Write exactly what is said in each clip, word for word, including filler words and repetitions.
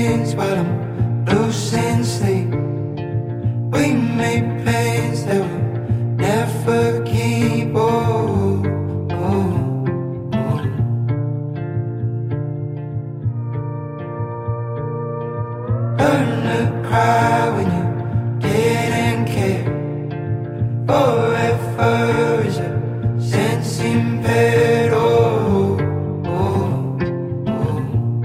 chains while I'm losing sleep. We made plans that we'll never keep. Oh, oh, oh. Learn to cry when you didn't care. Forever is a sense impaired. Oh, oh, oh,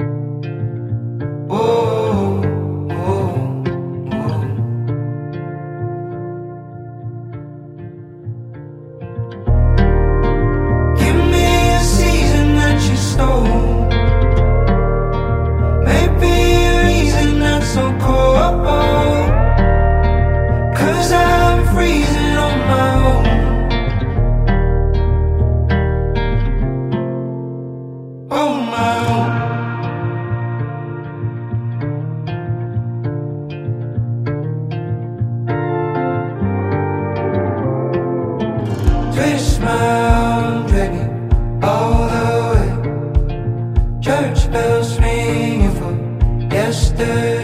oh, oh, oh. Give me a season that you stole. Maybe a reason not so cold. 'Cause I'm freezing on my own. On my own. Twist my arm, drag me all the way. Church bells ringing for yesterday.